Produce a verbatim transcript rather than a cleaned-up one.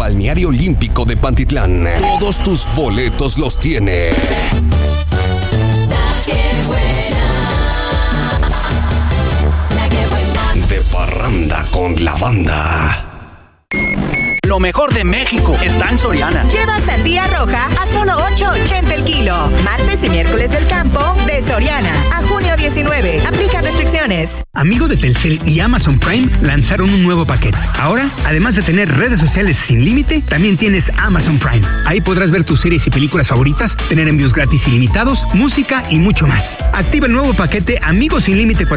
Balneario Olímpico de Pantitlán. Todos tus boletos los tiene De Parranda con la Banda. Lo mejor de México está en Soriana. Lleva sandía roja a solo ocho ochenta el kilo. Martes y miércoles del campo de Soriana. A junio diecinueve. Aplica restricciones. Amigos de Telcel y Amazon Prime lanzaron un nuevo paquete. Ahora, además de tener redes sociales sin límite, también tienes Amazon Prime. Ahí podrás ver tus series y películas favoritas, tener envíos gratis ilimitados, música y mucho más. Activa el nuevo paquete Amigos sin Límite